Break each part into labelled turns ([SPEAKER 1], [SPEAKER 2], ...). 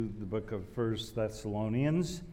[SPEAKER 1] The book of First Thessalonians.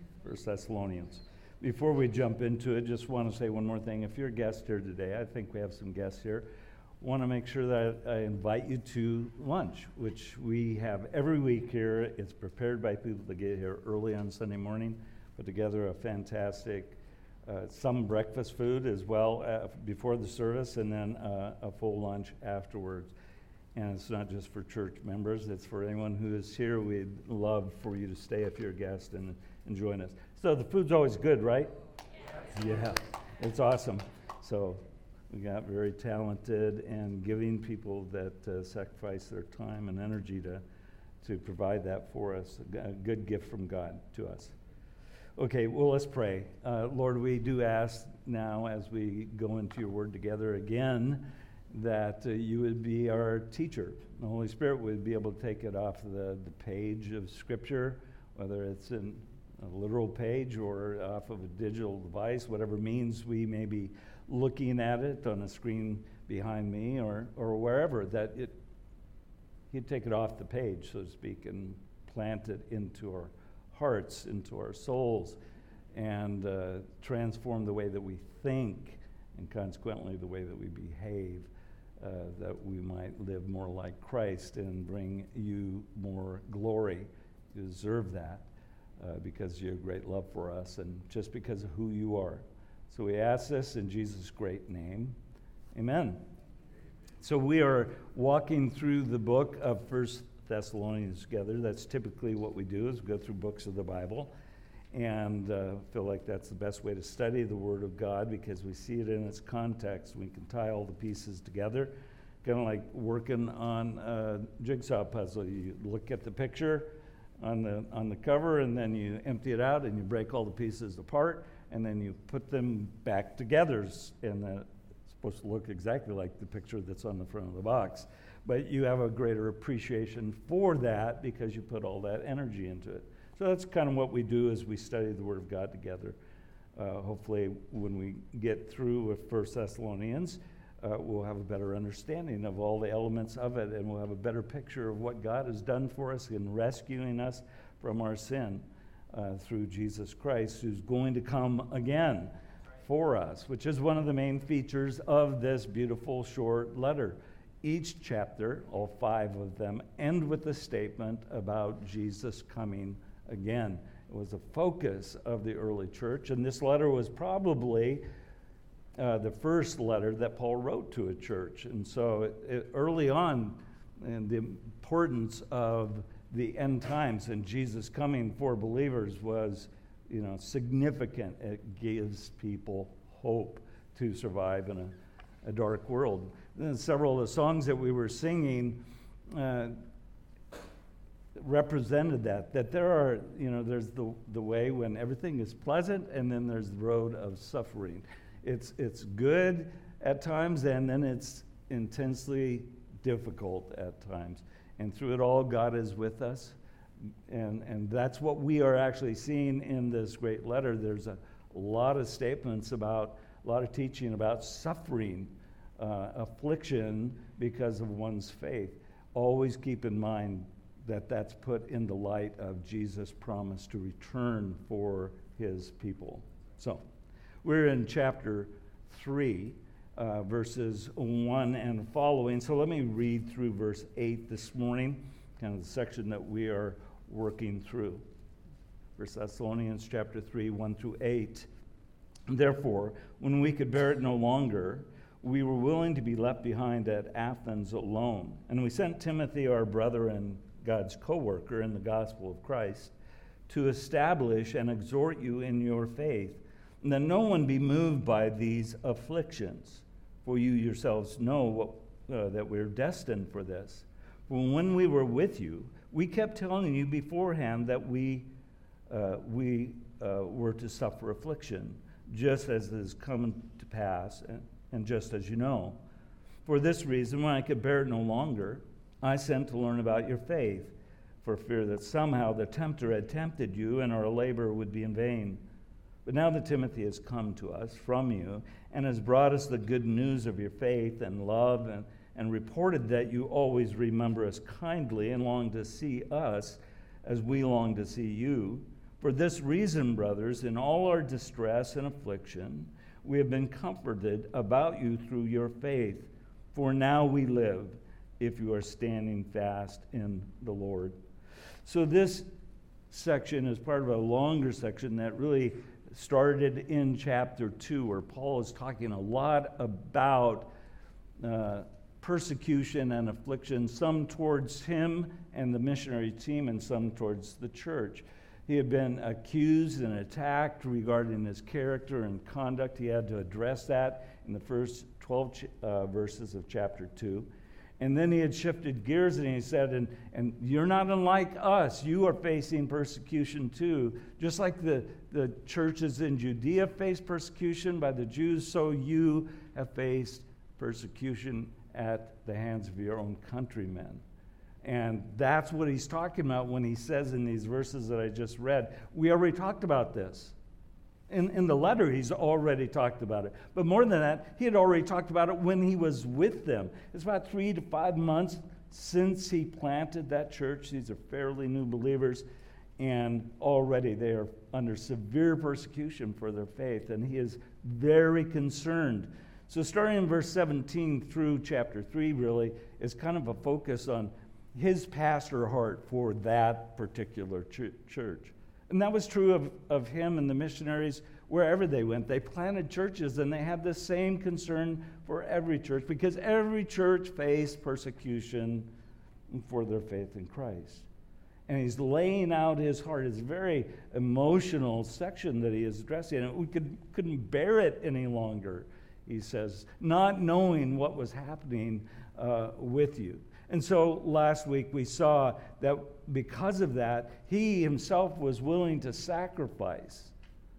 [SPEAKER 1] Before we jump into it, just want to say one more thing. If you're a guest here today, I think we have some guests here, want to make sure that I invite you to lunch, which we have every week here. It's prepared by people that get here early on Sunday morning, put together a fantastic, some breakfast food as well before the service, and then a full lunch afterwards. And it's not just for church members, it's for anyone who is here. We'd love for you to stay if you're a guest and join us. So the food's always good, right? Yeah, it's awesome. So we got very talented and giving people that sacrifice their time and energy to provide that for us. A good gift from God to us. Okay, well, let's pray. Lord, we do ask now as we go into your word together again, that you would be our teacher. The Holy Spirit would be able to take it off the page of Scripture, whether it's in a literal page or off of a digital device, whatever means we may be looking at it on a screen behind me or wherever, that he'd take it off the page, so to speak, and plant it into our hearts, into our souls, and transform the way that we think and consequently the way that we behave, that we might live more like Christ and bring you more glory. You deserve that because of your great love for us and just because of who you are. So we ask this in Jesus' great name. Amen. So we are walking through the book of First Thessalonians together. That's typically what we do, is go through books of the Bible. And feel like that's the best way to study the Word of God because we see it in its context. We can tie all the pieces together, kind of like working on a jigsaw puzzle. You look at the picture on the cover, and then you empty it out, and you break all the pieces apart, and then you put them back together. And it's supposed to look exactly like the picture that's on the front of the box. But you have a greater appreciation for that because you put all that energy into it. So that's kind of what we do as we study the Word of God together. Hopefully, when we get through with 1 Thessalonians, we'll have a better understanding of all the elements of it, and we'll have a better picture of what God has done for us in rescuing us from our sin through Jesus Christ, who's going to come again for us, which is one of the main features of this beautiful short letter. Each chapter, all 5 of them, end with a statement about Jesus coming again. It was a focus of the early church, and this letter was probably the first letter that Paul wrote to a church. And so early on, and the importance of the end times and Jesus coming for believers was, significant. It gives people hope to survive in a dark world. And several of the songs that we were singing represented that there are, there's the way when everything is pleasant, and then there's the road of suffering. It's good at times, and then it's intensely difficult at times. And through it all, God is with us. And that's what we are actually seeing in this great letter. There's a lot of statements about, a lot of teaching about suffering, affliction because of one's faith. Always keep in mind that that's put in the light of Jesus' promise to return for his people. So, we're in chapter 3, verses 1 and following. So let me read through verse 8 this morning, kind of the section that we are working through. 1 Thessalonians chapter 3, 1 through 8. Therefore, when we could bear it no longer, we were willing to be left behind at Athens alone. And we sent Timothy, our brother and God's co-worker in the gospel of Christ, to establish and exhort you in your faith, and that no one be moved by these afflictions. For you yourselves know that we're destined for this. For when we were with you, we kept telling you beforehand that we were to suffer affliction, just as it has come to pass, and just as you know. For this reason, when I could bear it no longer, I sent to learn about your faith, for fear that somehow the tempter had tempted you and our labor would be in vain. But now that Timothy has come to us from you and has brought us the good news of your faith and love and reported that you always remember us kindly and long to see us as we long to see you. For this reason, brothers, in all our distress and affliction, we have been comforted about you through your faith. For now we live, if you are standing fast in the Lord. So this section is part of a longer section that really started in chapter 2, where Paul is talking a lot about persecution and affliction, some towards him and the missionary team, and some towards the church. He had been accused and attacked regarding his character and conduct. He had to address that in the first 12 verses of chapter 2. And then he had shifted gears and he said, and you're not unlike us. You are facing persecution too. Just like the churches in Judea faced persecution by the Jews, so you have faced persecution at the hands of your own countrymen. And that's what he's talking about when he says in these verses that I just read. We already talked about this. In the letter, he's already talked about it. But more than that, he had already talked about it when he was with them. It's about 3 to 5 months since he planted that church. These are fairly new believers, and already they are under severe persecution for their faith, and he is very concerned. So starting in verse 17 through chapter 3 really is kind of a focus on his pastor heart for that particular church. And that was true of him and the missionaries wherever they went. They planted churches, and they had the same concern for every church, because every church faced persecution for their faith in Christ. And he's laying out his heart. It's a very emotional section that he is addressing. And we couldn't bear it any longer, he says, not knowing what was happening with you. And so last week we saw that because of that, he himself was willing to sacrifice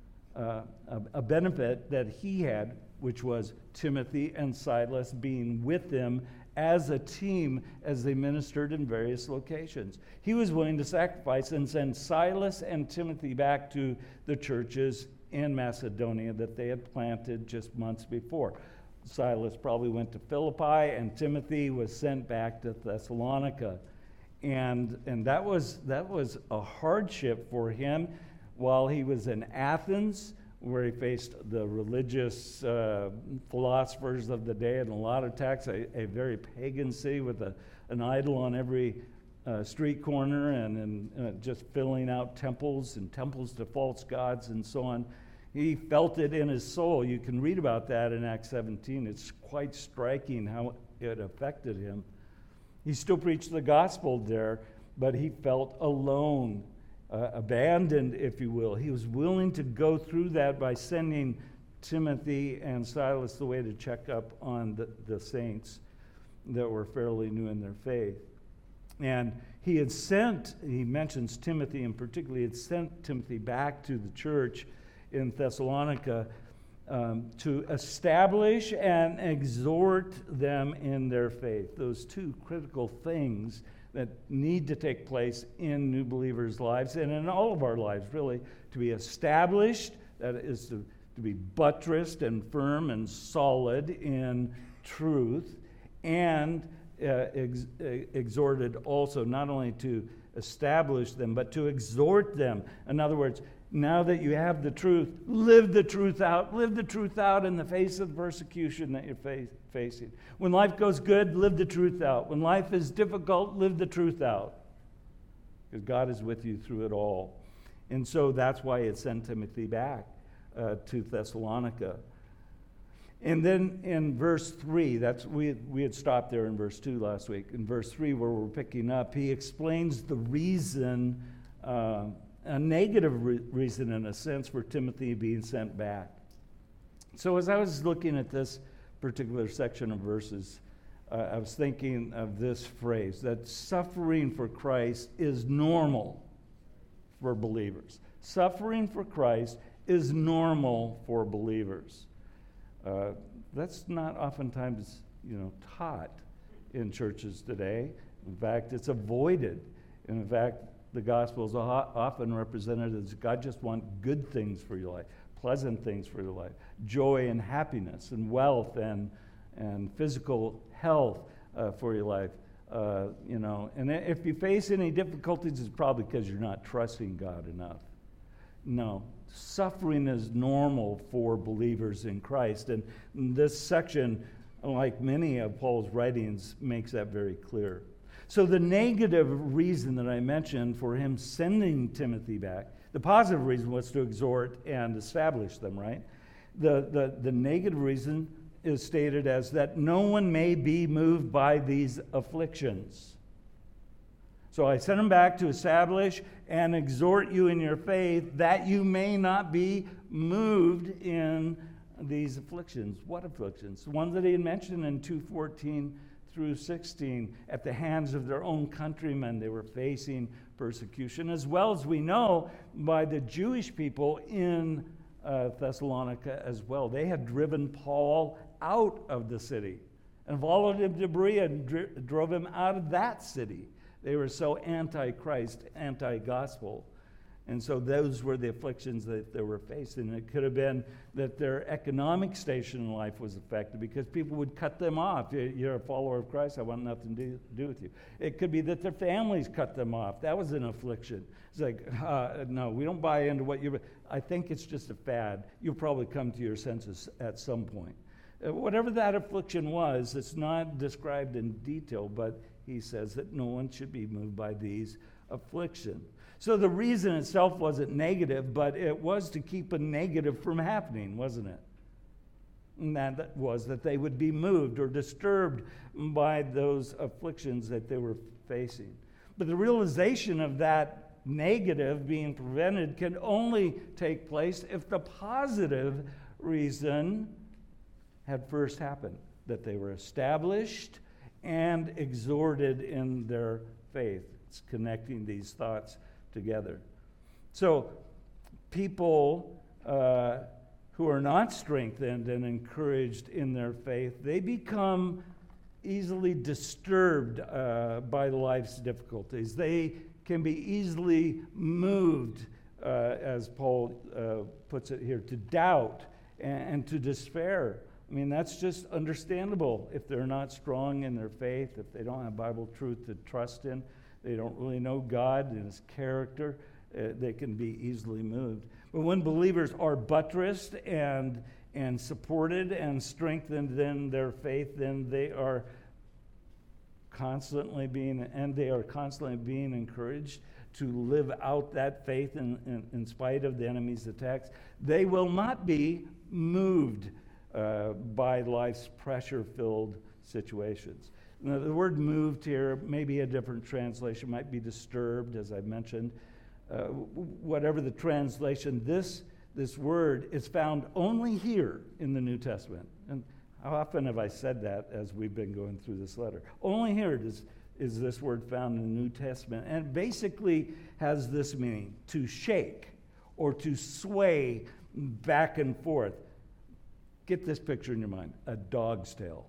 [SPEAKER 1] a benefit that he had, which was Timothy and Silas being with him as a team as they ministered in various locations. He was willing to sacrifice and send Silas and Timothy back to the churches in Macedonia that they had planted just months before. Silas probably went to Philippi, and Timothy was sent back to Thessalonica. And that was a hardship for him while he was in Athens, where he faced the religious philosophers of the day and a lot of attacks, a very pagan city with an idol on every street corner, and just filling out temples and temples to false gods and so on. He felt it in his soul. You can read about that in Acts 17. It's quite striking how it affected him. He still preached the gospel there, but he felt alone, abandoned, if you will. He was willing to go through that by sending Timothy and Silas away to check up on the saints that were fairly new in their faith. And he mentions Timothy in particular, he had sent Timothy back to the church in Thessalonica to establish and exhort them in their faith. Those two critical things that need to take place in new believers' lives and in all of our lives, really, to be established, that is to be buttressed and firm and solid in truth, and exhorted also not only to establish them, but to exhort them. In other words, now that you have the truth, live the truth out. Live the truth out in the face of the persecution that you're facing. When life goes good, live the truth out. When life is difficult, live the truth out. Because God is with you through it all. And so that's why it sent Timothy back to Thessalonica. And then in verse 3, we had stopped there in verse 2 last week. In verse 3, where we're picking up, he explains the reason, a negative reason in a sense, for Timothy being sent back. So as I was looking at this particular section of verses, I was thinking of this phrase, that suffering for Christ is normal for believers. Suffering for Christ is normal for believers. That's not oftentimes, taught in churches today. In fact, it's avoided. And in fact, the gospel is often represented as God just wants good things for your life, pleasant things for your life, joy and happiness and wealth and physical health for your life. And if you face any difficulties, it's probably because you're not trusting God enough. No, suffering is normal for believers in Christ. And this section, like many of Paul's writings, makes that very clear. So the negative reason that I mentioned for him sending Timothy back, the positive reason was to exhort and establish them, right? The negative reason is stated as that no one may be moved by these afflictions. So I sent him back to establish and exhort you in your faith that you may not be moved in these afflictions. What afflictions? The ones that he had mentioned in 2:14 through 16. At the hands of their own countrymen, they were facing persecution, as well as we know by the Jewish people in Thessalonica as well. They had driven Paul out of the city and followed him to Berea and drove him out of that city. They were so anti-Christ, anti-gospel. And so those were the afflictions that they were facing. It could have been that their economic station in life was affected because people would cut them off. You're a follower of Christ, I want nothing to do with you. It could be that their families cut them off. That was an affliction. It's like, no, we don't buy into what you're... I think it's just a fad. You'll probably come to your senses at some point. Whatever that affliction was, it's not described in detail, but he says that no one should be moved by these afflictions. So the reason itself wasn't negative, but it was to keep a negative from happening, wasn't it? And that was that they would be moved or disturbed by those afflictions that they were facing. But the realization of that negative being prevented can only take place if the positive reason had first happened, that they were established and exhorted in their faith. It's connecting these thoughts together. So people who are not strengthened and encouraged in their faith, they become easily disturbed by life's difficulties. They can be easily moved, as Paul puts it here, to doubt and to despair. I mean, that's just understandable if they're not strong in their faith, if they don't have Bible truth to trust in. They don't really know God and His character. They can be easily moved. But when believers are buttressed and supported and strengthened in their faith, then they are constantly being encouraged to live out that faith in spite of the enemy's attacks. They will not be moved by life's pressure-filled situations. Now, the word moved here, maybe a different translation might be disturbed, as I mentioned. Whatever the translation, this word is found only here in the New Testament. And how often have I said that as we've been going through this letter? Only here is this word found in the New Testament. And it basically has this meaning, to shake or to sway back and forth. Get this picture in your mind, a dog's tail.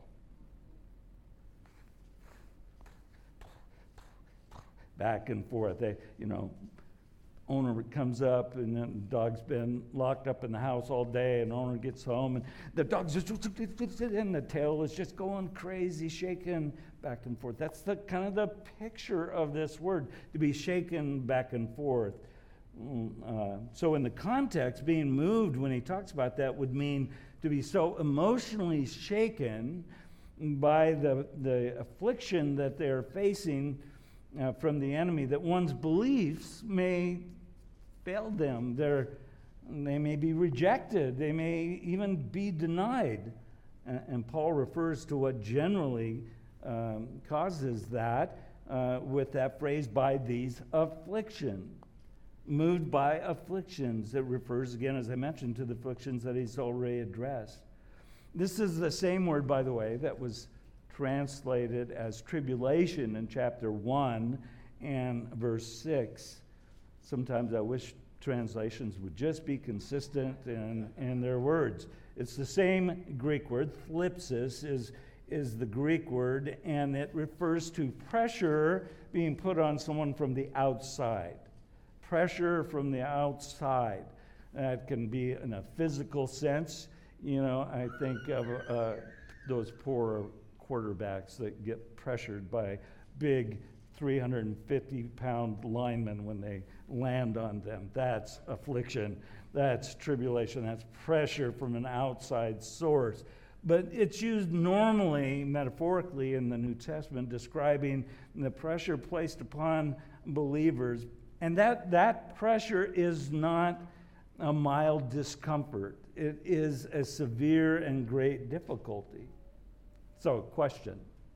[SPEAKER 1] Back and forth. Owner comes up and then the dog's been locked up in the house all day and owner gets home and the dog's just, and the tail is just going crazy, shaking back and forth. That's the kind of the picture of this word, to be shaken back and forth. So in the context, being moved when he talks about that would mean to be so emotionally shaken by the affliction that they're facing from the enemy that one's beliefs may fail them. They may be rejected. They may even be denied. And Paul refers to what generally causes that with that phrase, by these afflictions. Moved by afflictions. It refers again, as I mentioned, to the afflictions that he's already addressed. This is the same word, by the way, that was translated as tribulation in chapter 1 and verse 6. Sometimes I wish translations would just be consistent in their words. It's the same Greek word. Thlipsis is the Greek word, and it refers to pressure being put on someone from the outside. Pressure from the outside. That can be in a physical sense. I think of those poor quarterbacks that get pressured by big 350-pound linemen when they land on them. That's affliction. That's tribulation. That's pressure from an outside source. But it's used normally, metaphorically, in the New Testament, describing the pressure placed upon believers. And that pressure is not a mild discomfort. It is a severe and great difficulty. So, question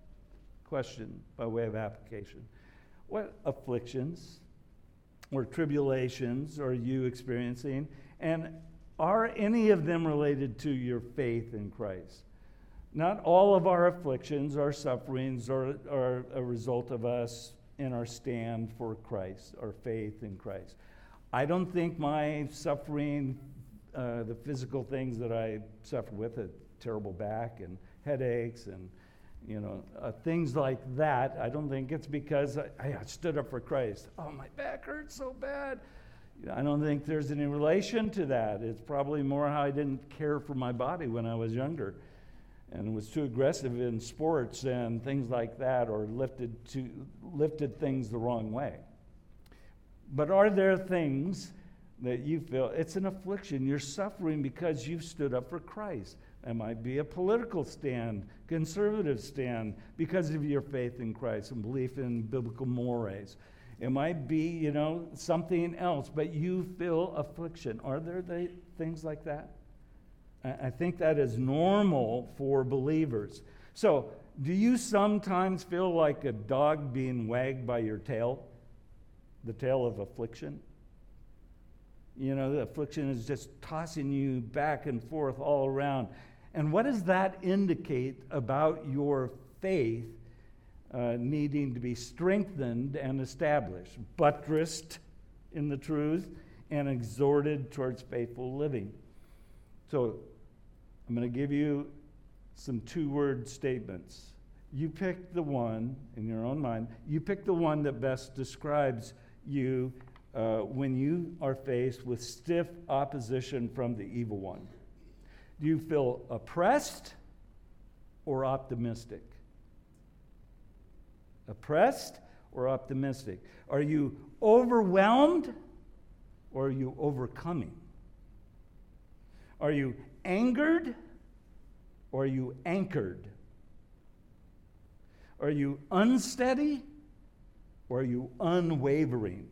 [SPEAKER 1] by way of application. What afflictions or tribulations are you experiencing? And are any of them related to your faith in Christ? Not all of our afflictions or sufferings are a result of us in our stand for Christ, our faith in Christ. I don't think my suffering, the physical things that I suffer with, a terrible back and headaches and things like that, I don't think it's because I stood up for Christ. Oh, my back hurts so bad. I don't think there's any relation to that. It's probably more how I didn't care for my body when I was younger and was too aggressive in sports and things like that, or lifted things the wrong way. But are there things that you feel it's an affliction? You're suffering because you've stood up for Christ. It might be a political stand, conservative stand, because of your faith in Christ and belief in biblical mores. It might be, something else, but you feel affliction. Are there things like that? I think that is normal for believers. So, do you sometimes feel like a dog being wagged by your tail? The tail of affliction? The affliction is just tossing you back and forth all around. And what does that indicate about your faith needing to be strengthened and established, buttressed in the truth, and exhorted towards faithful living? So I'm going to give you some two-word statements. You pick the one, in your own mind, you pick the one that best describes you when you are faced with stiff opposition from the evil one. Do you feel oppressed or optimistic? Oppressed or optimistic? Are you overwhelmed or are you overcoming? Are you angered or are you anchored? Are you unsteady or are you unwavering?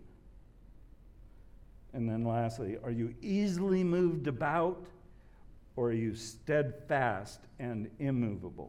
[SPEAKER 1] And then lastly, are you easily moved about or are you steadfast and immovable?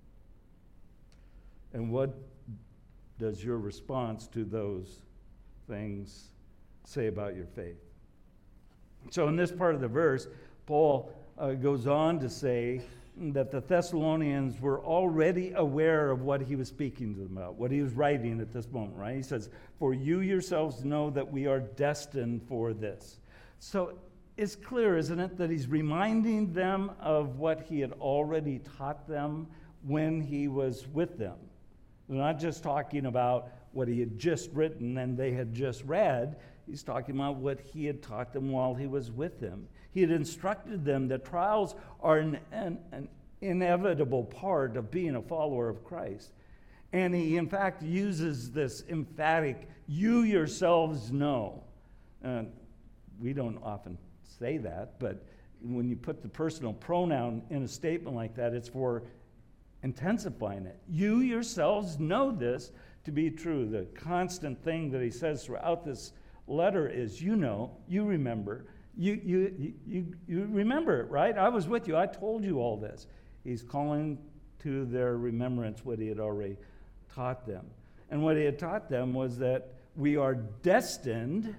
[SPEAKER 1] And what does your response to those things say about your faith? So in this part of the verse, Paul goes on to say that the Thessalonians were already aware of what he was speaking to them about, what he was writing at this moment, right? He says, "For you yourselves know that we are destined for this." So it's clear, isn't it, that he's reminding them of what he had already taught them when he was with them. They're not just talking about what he had just written and they had just read. He's talking about what he had taught them while he was with them. He had instructed them that trials are an inevitable part of being a follower of Christ. And he, in fact, uses this emphatic, "you yourselves know." We don't often say that, but when you put the personal pronoun in a statement like that, it's for intensifying it. You yourselves know this to be true. The constant thing that he says throughout this letter is, you remember. You remember it, right? I was with you. I told you all this. He's calling to their remembrance what he had already taught them. And what he had taught them was that we are destined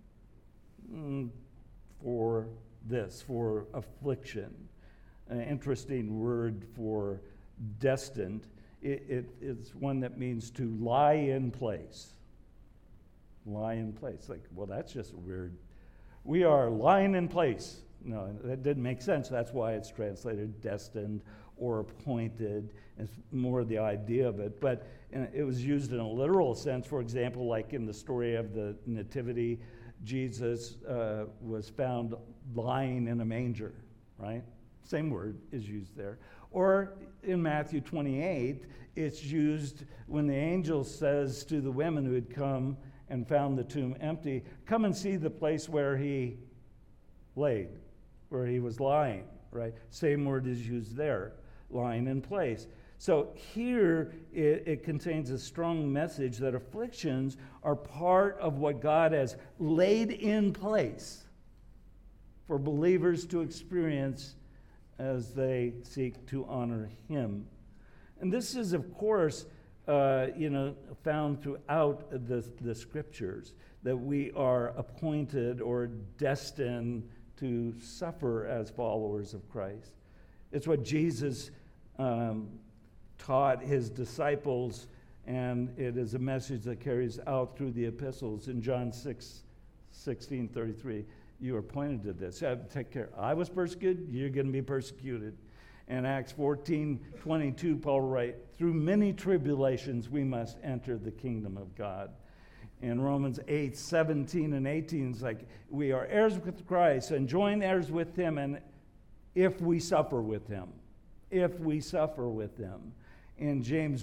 [SPEAKER 1] for this, for affliction. An interesting word for destined. It's one that means to lie in place. Lie in place. Like, well, that's just weird. We are lying in place. No, that didn't make sense. That's why it's translated destined or appointed. It's more the idea of it. But it was used in a literal sense. For example, like in the story of the Nativity, Jesus was found lying in a manger, right? Same word is used there. Or in Matthew 28, it's used when the angel says to the women who had come and found the tomb empty, come and see the place where he laid, where he was lying, right? Same word is used there, lying in place. So here it contains a strong message that afflictions are part of what God has laid in place for believers to experience as they seek to honor him. And this is, of course, found throughout the scriptures, that we are appointed or destined to suffer as followers of Christ. It's what Jesus taught his disciples, and it is a message that carries out through the epistles. In John 6:16-33, you are pointed to this. Take care. I was persecuted, you're going to be persecuted. In Acts 14:22, Paul writes, through many tribulations we must enter the kingdom of God. In Romans 8:17 and 18, it's like, we are heirs with Christ and joint heirs with him, and if we suffer with him. If we suffer with him. In James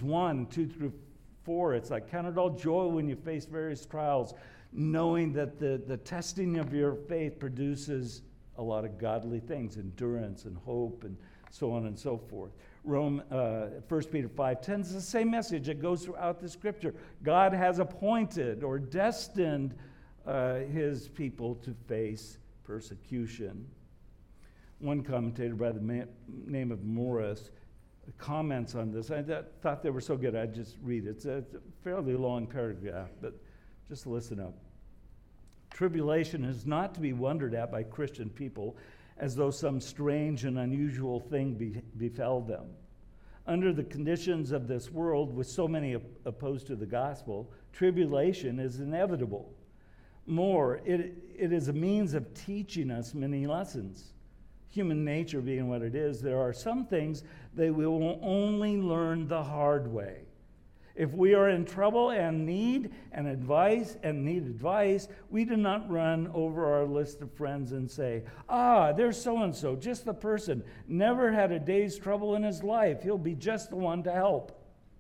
[SPEAKER 1] 1:2-4, it's like, count it all joy when you face various trials, knowing that the testing of your faith produces a lot of godly things, endurance and hope and so on and so forth. 1 Peter 5:10 is the same message that goes throughout the scripture. God has appointed or destined his people to face persecution. One commentator by the name of Morris comments on this. I thought they were so good, I'd just read it. It's a fairly long paragraph, but just listen up. Tribulation is not to be wondered at by Christian people as though some strange and unusual thing befell them. Under the conditions of this world, with so many opposed to the gospel, tribulation is inevitable. More, it is a means of teaching us many lessons. Human nature being what it is, there are some things that we will only learn the hard way. If we are in trouble and need advice, we do not run over our list of friends and say, there's so-and-so, just the person, never had a day's trouble in his life. He'll be just the one to help.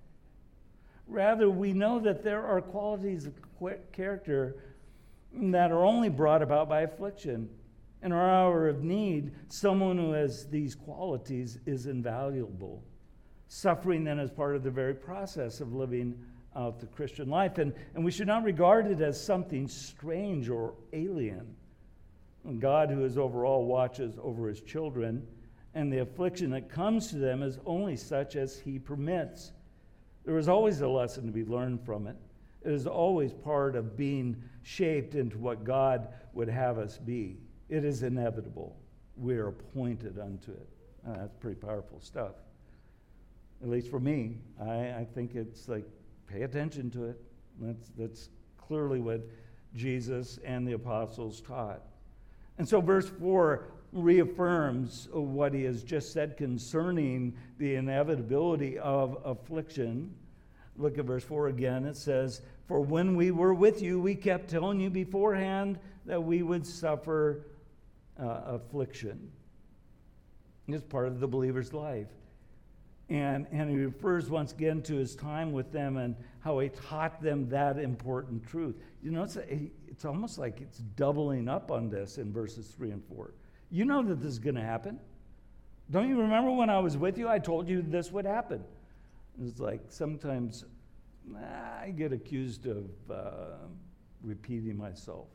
[SPEAKER 1] Rather, we know that there are qualities of character that are only brought about by affliction. In our hour of need, someone who has these qualities is invaluable. Suffering then is part of the very process of living out the Christian life. And we should not regard it as something strange or alien. God, who is over all, watches over his children, and the affliction that comes to them is only such as he permits. There is always a lesson to be learned from it. It is always part of being shaped into what God would have us be. It is inevitable. We are appointed unto it. That's pretty powerful stuff. At least for me, I think it's like, pay attention to it. That's clearly what Jesus and the apostles taught. And so verse 4 reaffirms what he has just said concerning the inevitability of affliction. Look at verse 4 again. It says, for when we were with you, we kept telling you beforehand that we would suffer affliction. It's part of the believer's life. And he refers once again to his time with them and how he taught them that important truth. You know, it's almost like it's doubling up on this in verses 3 and 4. You know that this is going to happen. Don't you remember when I was with you, I told you this would happen? It's like sometimes I get accused of repeating myself.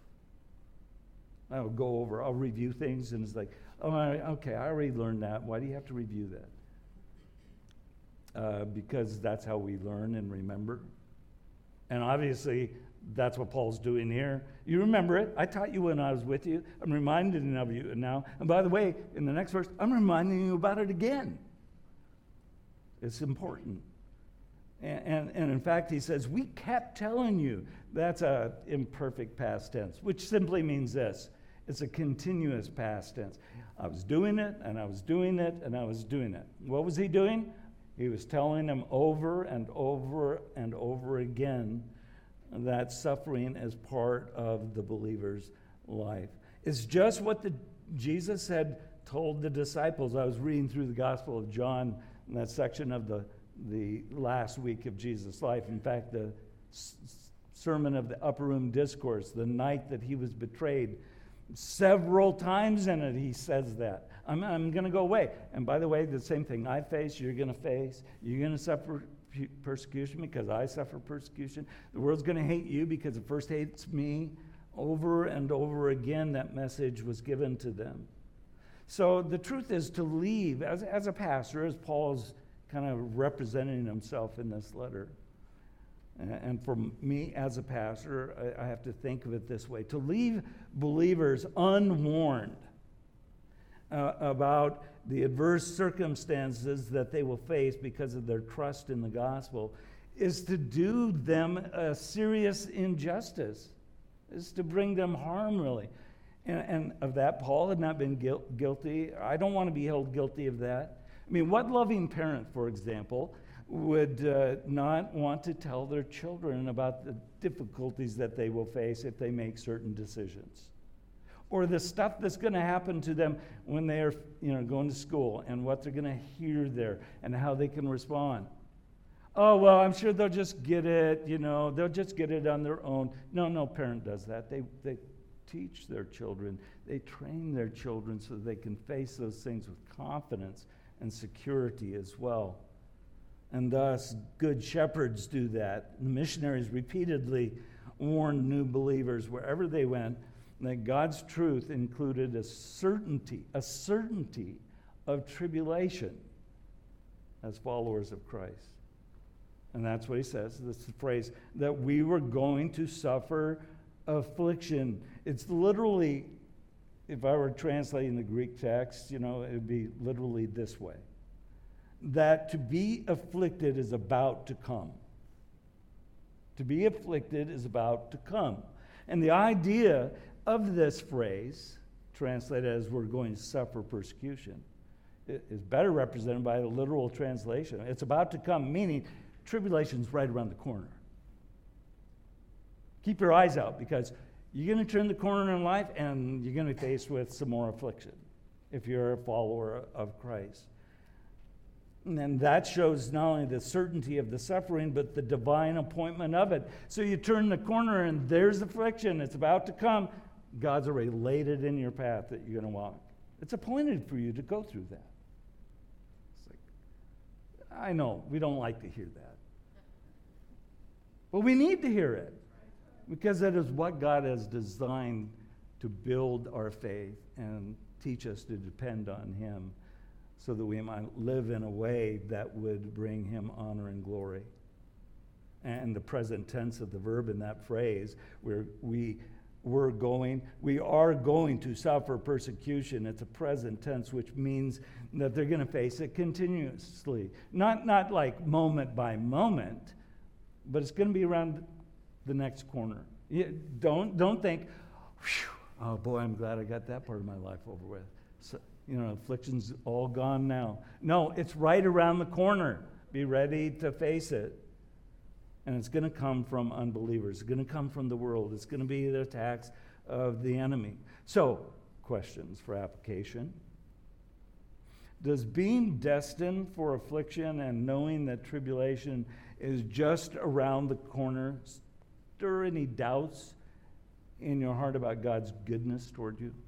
[SPEAKER 1] I'll review things, and it's like, okay, I already learned that. Why do you have to review that? Because that's how we learn and remember. And obviously, that's what Paul's doing here. You remember it. I taught you when I was with you. I'm reminding of you now. And by the way, in the next verse, I'm reminding you about it again. It's important. And in fact, he says, we kept telling you. That's an imperfect past tense, which simply means this. It's a continuous past tense. I was doing it, and I was doing it, and I was doing it. What was he doing? He was telling them over and over and over again that suffering is part of the believer's life. It's just what Jesus had told the disciples, I was reading through the Gospel of John in that section of the last week of Jesus' life. In fact, the sermon of the Upper Room Discourse, the night that he was betrayed, several times in it he says that. I'm going to go away. And by the way, the same thing I face, you're going to face. You're going to suffer persecution because I suffer persecution. The world's going to hate you because it first hates me. Over and over again, that message was given to them. So the truth is, to leave, as a pastor, as Paul's kind of representing himself in this letter, and for me as a pastor, I have to think of it this way: to leave believers unwarned about the adverse circumstances that they will face because of their trust in the gospel is to do them a serious injustice, is to bring them harm, really. And of that, Paul had not been guilty. I don't want to be held guilty of that. I mean, what loving parent, for example, would not want to tell their children about the difficulties that they will face if they make certain decisions? Or the stuff that's going to happen to them when they're going to school, and what they're going to hear there and how they can respond. Oh, well, I'm sure they'll just get it, they'll just get it on their own. No parent does that. They teach their children. They train their children so they can face those things with confidence and security as well. And thus, good shepherds do that. The missionaries repeatedly warned new believers wherever they went that God's truth included a certainty of tribulation as followers of Christ. And that's what he says. This is the phrase that we were going to suffer affliction. It's literally, if I were translating the Greek text, it would be literally this way: that to be afflicted is about to come. To be afflicted is about to come. And the idea of this phrase, translated as we're going to suffer persecution, is better represented by the literal translation. It's about to come, meaning tribulation's right around the corner. Keep your eyes out, because you're going to turn the corner in life and you're going to be faced with some more affliction if you're a follower of Christ. And that shows not only the certainty of the suffering, but the divine appointment of it. So you turn the corner and there's affliction. It's about to come. God's already laid it in your path that you're going to walk. It's appointed for you to go through that. It's like, I know we don't like to hear that, but we need to hear it, because it is what God has designed to build our faith and teach us to depend on Him, so that we might live in a way that would bring Him honor and glory. And the present tense of the verb in that phrase, where we are going to suffer persecution. It's a present tense, which means that they're going to face it continuously. Not like moment by moment, but it's going to be around the next corner. Don't think, oh boy, I'm glad I got that part of my life over with. So, affliction's all gone now. No, it's right around the corner. Be ready to face it. And it's going to come from unbelievers. It's going to come from the world. It's going to be the attacks of the enemy. So, questions for application. Does being destined for affliction and knowing that tribulation is just around the corner stir any doubts in your heart about God's goodness toward you?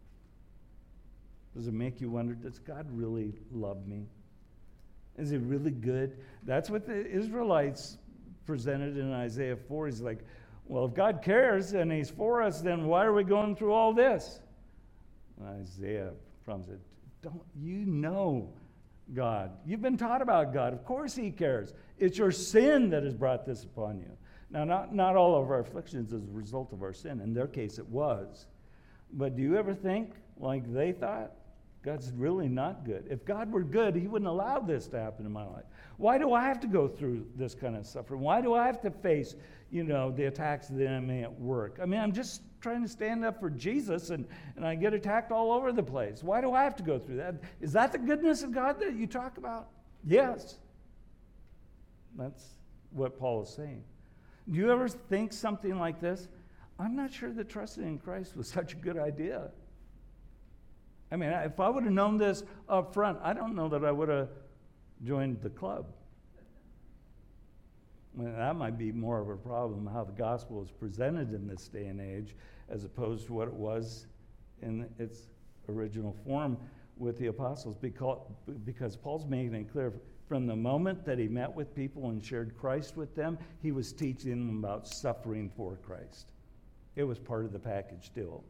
[SPEAKER 1] Does it make you wonder, does God really love me? Is He really good? That's what the Israelites presented in Isaiah 4. He's like, well, if God cares and He's for us, then why are we going through all this? Isaiah said, don't you know God? You've been taught about God. Of course He cares. It's your sin that has brought this upon you. Now, not all of our afflictions is a result of our sin. In their case, it was. But do you ever think, like they thought, God's really not good? If God were good, He wouldn't allow this to happen in my life. Why do I have to go through this kind of suffering? Why do I have to face, the attacks of the enemy at work? I mean, I'm just trying to stand up for Jesus, and I get attacked all over the place. Why do I have to go through that? Is that the goodness of God that you talk about? Yes. That's what Paul is saying. Do you ever think something like this? I'm not sure that trusting in Christ was such a good idea. I mean, if I would have known this up front, I don't know that I would have joined the club. I mean, that might be more of a problem, how the gospel is presented in this day and age, as opposed to what it was in its original form with the apostles, because Paul's making it clear from the moment that he met with people and shared Christ with them, he was teaching them about suffering for Christ. It was part of the package deal.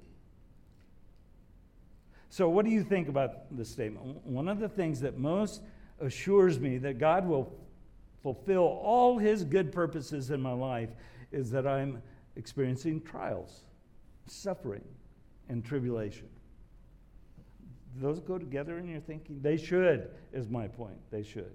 [SPEAKER 1] So what do you think about this statement? One of the things that most assures me that God will fulfill all his good purposes in my life is that I'm experiencing trials, suffering, and tribulation. Do those go together in your thinking? They should, is my point. They should.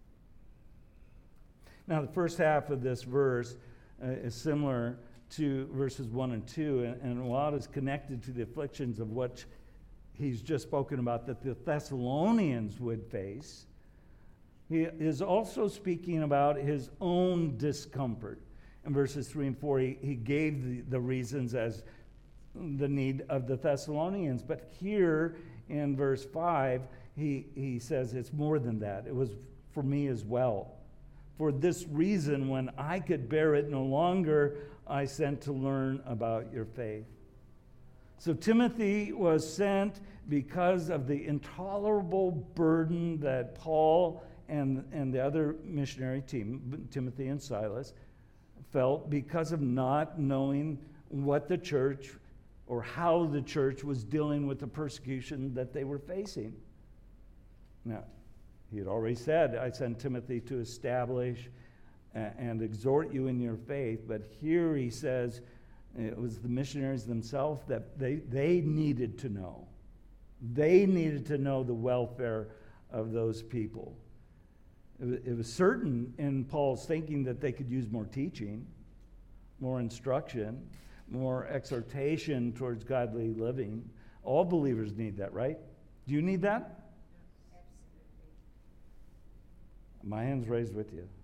[SPEAKER 1] Now, the first half of this verse is similar to verses 1 and 2, and while it is connected to the afflictions of what he's just spoken about that the Thessalonians would face, he is also speaking about his own discomfort. In verses 3 and 4, he gave the reasons as the need of the Thessalonians. But here in verse 5, he says it's more than that. It was for me as well. For this reason, when I could bear it no longer, I sent to learn about your faith. So Timothy was sent because of the intolerable burden that Paul and the other missionary team, Timothy and Silas, felt because of not knowing what the church or how the church was dealing with the persecution that they were facing. Now, he had already said, I sent Timothy to establish and exhort you in your faith, but here he says it was the missionaries themselves that they needed to know. They needed to know the welfare of those people. It was certain in Paul's thinking that they could use more teaching, more instruction, more exhortation towards godly living. All believers need that, right? Do you need that?
[SPEAKER 2] Yes, absolutely.
[SPEAKER 1] My hand's raised with you.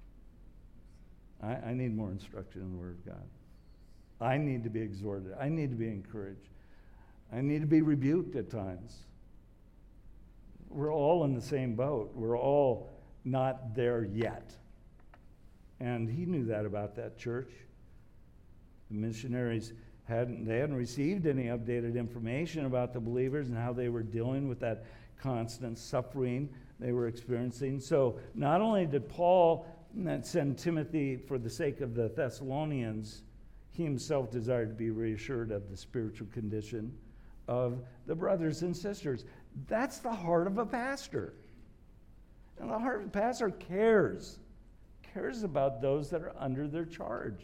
[SPEAKER 1] I need more instruction in the Word of God. I need to be exhorted. I need to be encouraged. I need to be rebuked at times. We're all in the same boat. We're all not there yet. And he knew that about that church. The missionaries hadn't received any updated information about the believers and how they were dealing with that constant suffering they were experiencing. So not only did Paul send Timothy for the sake of the Thessalonians, he himself desired to be reassured of the spiritual condition of the brothers and sisters. That's the heart of a pastor. And the heart of a pastor cares about those that are under their charge.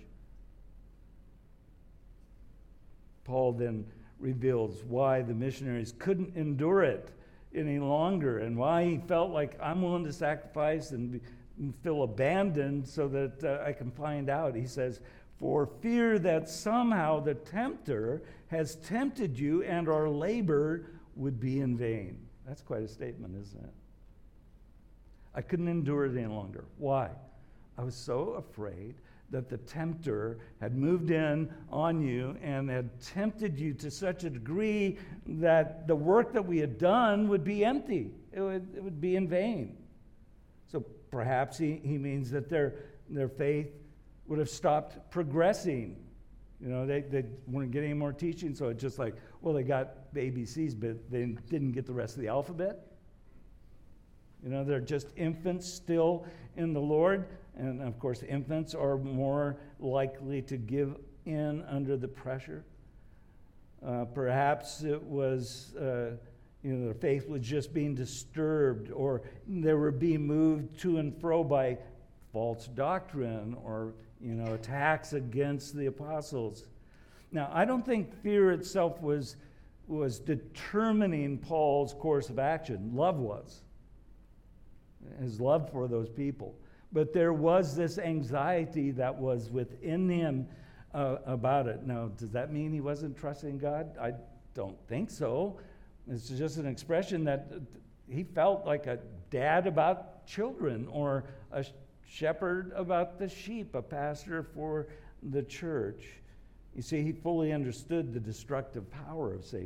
[SPEAKER 1] Paul then reveals why the missionaries couldn't endure it any longer and why he felt like, I'm willing to sacrifice and feel abandoned so that I can find out. He says, for fear that somehow the tempter has tempted you and our labor would be in vain. That's quite a statement, isn't it? I couldn't endure it any longer. Why? I was so afraid that the tempter had moved in on you and had tempted you to such a degree that the work that we had done would be empty. It would be in vain. So perhaps he means that their faith would have stopped progressing. You know, they weren't getting any more teaching, so it's just like, well, they got the ABCs, but they didn't get the rest of the alphabet. You know, they're just infants still in the Lord. And, of course, infants are more likely to give in under the pressure. Perhaps it was, their faith was just being disturbed, or they were being moved to and fro by false doctrine or, attacks against the apostles. Now, I don't think fear itself was determining Paul's course of action. Love was. His love for those people. But there was this anxiety that was within him about it. Now, does that mean he wasn't trusting God? I don't think so. It's just an expression that he felt like a dad about children or a shepherd about the sheep, a pastor for the church. You see, he fully understood the destructive power of Satan.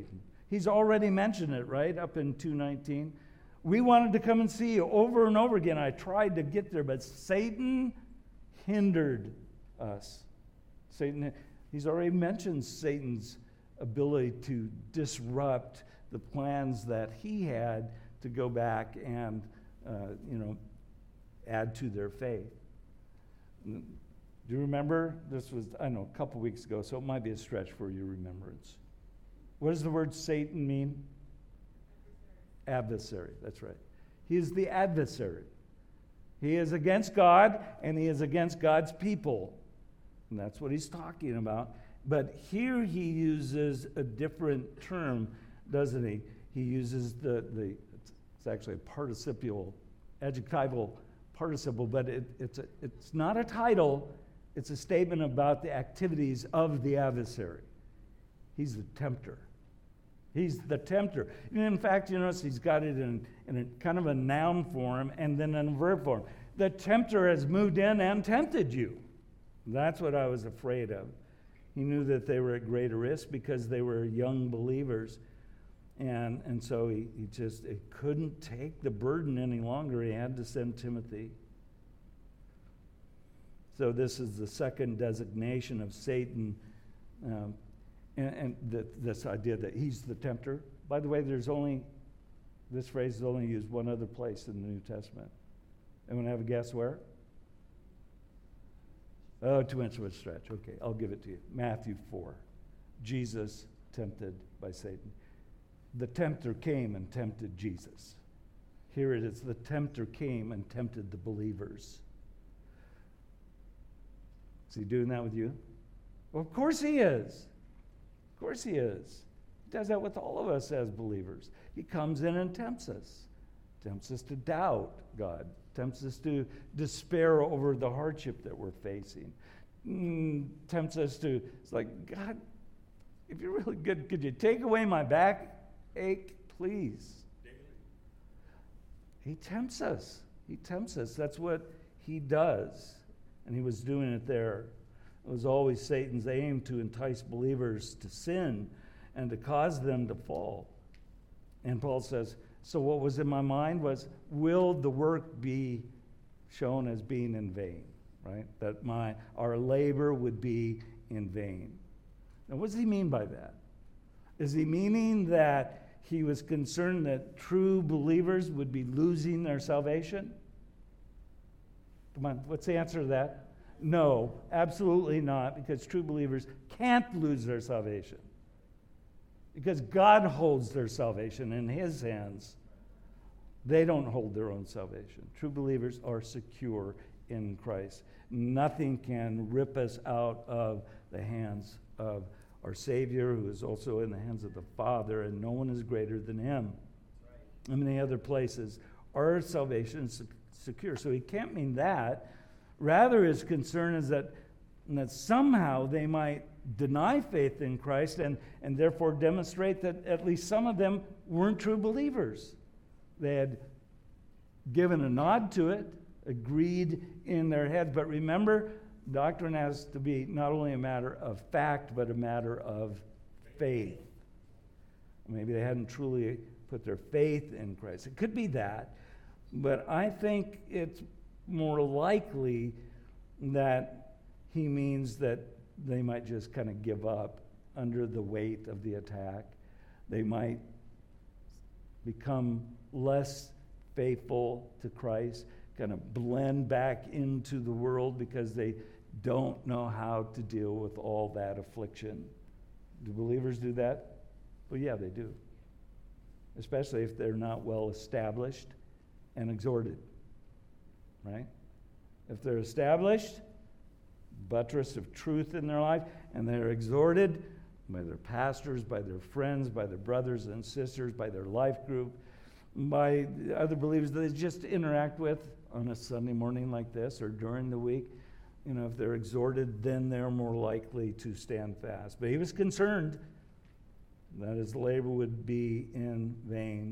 [SPEAKER 1] He's already mentioned it, right, up in 2:19. We wanted to come and see you over and over again. I tried to get there, but Satan hindered us. He's already mentioned Satan's ability to disrupt the plans that he had to go back and, add to their faith. Do you remember? This was, I know, a couple weeks ago, so it might be a stretch for your remembrance. What does the word Satan mean? Adversary, that's right. He is the adversary. He is against God, and he is against God's people. And that's what he's talking about. But here he uses a different term, doesn't he? He uses it's actually a participial, adjectival participle, but it's not a title. It's a statement about the activities of the adversary. He's the tempter. He's the tempter. And in fact, you notice he's got it in a kind of a noun form and then in a verb form. The tempter has moved in and tempted you. That's what I was afraid of. He knew that they were at greater risk because they were young believers. And so he couldn't take the burden any longer. He had to send Timothy. So this is the second designation of Satan, and this idea that he's the tempter. By the way, this phrase is only used one other place in the New Testament. Anyone have a guess where? Oh, too much of a stretch. Okay, I'll give it to you. Matthew 4. Jesus tempted by Satan. The tempter came and tempted Jesus. Here it is. The tempter came and tempted the believers. Is he doing that with you? Well, of course he is. Of course he is. He does that with all of us as believers. He comes in and tempts us to doubt God, tempts us to despair over the hardship that we're facing, tempts us to, it's like, God, if you're really good, could you take away my backache, please? He tempts us. He tempts us. That's what he does. And he was doing it there. It was always Satan's aim to entice believers to sin and to cause them to fall. And Paul says, so what was in my mind was, will the work be shown as being in vain, right? That our labor would be in vain. Now, what does he mean by that? Is he meaning that he was concerned that true believers would be losing their salvation? Come on, what's the answer to that? No, absolutely not, because true believers can't lose their salvation. Because God holds their salvation in his hands. They don't hold their own salvation. True believers are secure in Christ. Nothing can rip us out of the hands of our Savior, who is also in the hands of the Father, and no one is greater than him. In many other places, our salvation is secure. So he can't mean that. Rather, his concern is that somehow they might deny faith in Christ and therefore demonstrate that at least some of them weren't true believers. They had given a nod to it, agreed in their head. But remember, doctrine has to be not only a matter of fact, but a matter of faith. Maybe they hadn't truly put their faith in Christ. It could be that. But I think it's more likely that he means that they might just kind of give up under the weight of the attack. They might become less faithful to Christ, kind of blend back into the world because they don't know how to deal with all that affliction. Do believers do that? Well, yeah, they do. Especially if they're not well established and exhorted, right? If they're established, buttress of truth in their life, and they're exhorted by their pastors, by their friends, by their brothers and sisters, by their life group, by other believers that they just interact with on a Sunday morning like this or during the week, if they're exhorted, then they're more likely to stand fast. But he was concerned that his labor would be in vain.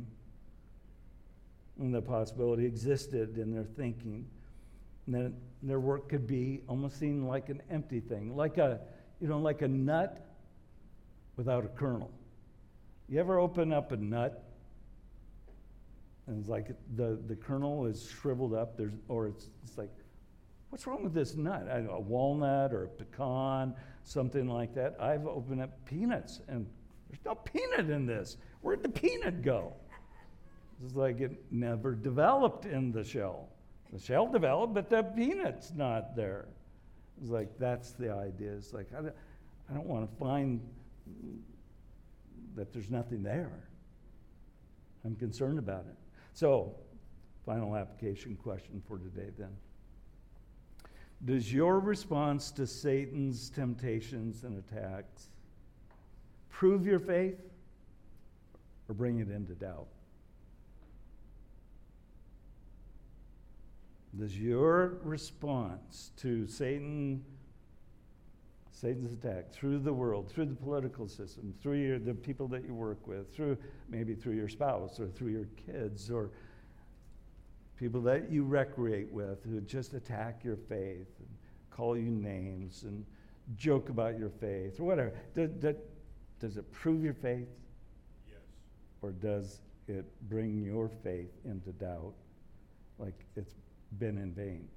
[SPEAKER 1] And the possibility existed in their thinking. And that their work could be almost seen like an empty thing, like a nut without a kernel. You ever open up a nut and it's like the kernel is shriveled up, it's like, what's wrong with this nut? A walnut or a pecan, something like that. I've opened up peanuts and there's no peanut in this. Where'd the peanut go? It's like it never developed in the shell. The shell developed, but the peanut's not there. It's like, that's the idea. It's like, I don't want to find that there's nothing there. I'm concerned about it. So, final application question for today then. Does your response to Satan's temptations and attacks prove your faith or bring it into doubt? Does your response to Satan's attack through the world, through the political system, through the people that you work with, maybe through your spouse or through your kids or people that you recreate with who just attack your faith and call you names and joke about your faith or whatever, does it prove your faith?
[SPEAKER 2] Yes.
[SPEAKER 1] Or does it bring your faith into doubt, like it's been in vain?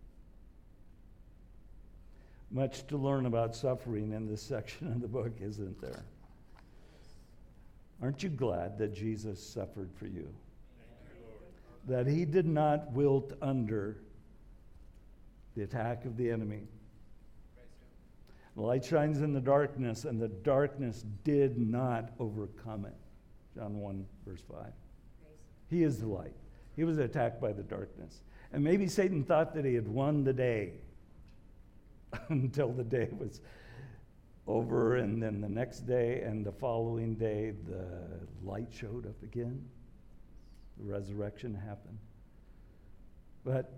[SPEAKER 1] Much to learn about suffering in this section of the book, isn't there? Aren't you glad that Jesus suffered for you?
[SPEAKER 2] Thank you, Lord.
[SPEAKER 1] That he did not wilt under the attack of the enemy. The light shines in the darkness, and the darkness did not overcome it. John 1, verse 5. He is the light. He was attacked by the darkness. And maybe Satan thought that he had won the day until the day was over, and then the next day and the following day, the light showed up again. The resurrection happened. But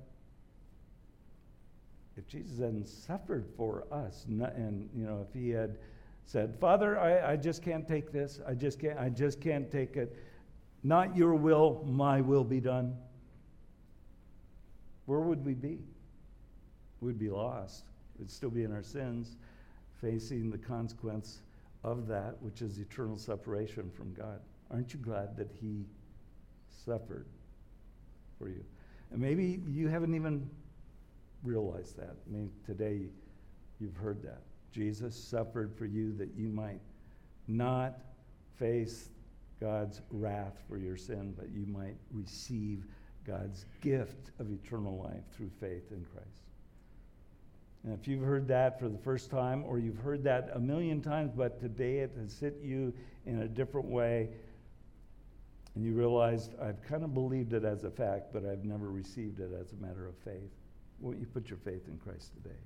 [SPEAKER 1] if Jesus hadn't suffered for us, and if he had said, Father, I just can't take this. I just can't take it. Not your will, my will be done. Where would we be? We'd be lost. We'd still be in our sins, facing the consequence of that, which is eternal separation from God. Aren't you glad that he suffered for you? And maybe you haven't even realized that. I mean, today you've heard that. Jesus suffered for you that you might not face God's wrath for your sin, but you might receive God's gift of eternal life through faith in Christ. And if you've heard that for the first time, or you've heard that a million times, but today it has hit you in a different way, and you realized, I've kind of believed it as a fact, but I've never received it as a matter of faith, won't you put your faith in Christ today?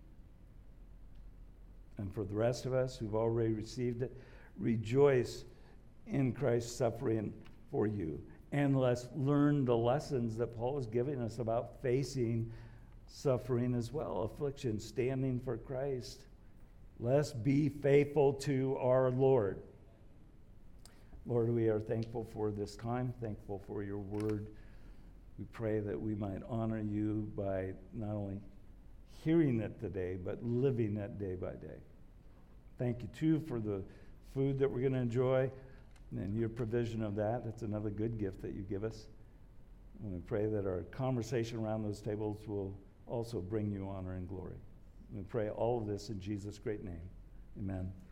[SPEAKER 1] And for the rest of us who've already received it, rejoice in Christ's suffering for you. And let's learn the lessons that Paul is giving us about facing suffering as well, affliction, standing for Christ. Let's be faithful to our Lord. Lord, we are thankful for this time, thankful for your word. We pray that we might honor you by not only hearing it today, but living it day by day. Thank you, too, for the food that we're going to enjoy and your provision of that. That's another good gift that you give us. And we pray that our conversation around those tables will also bring you honor and glory. We pray all of this in Jesus' great name. Amen.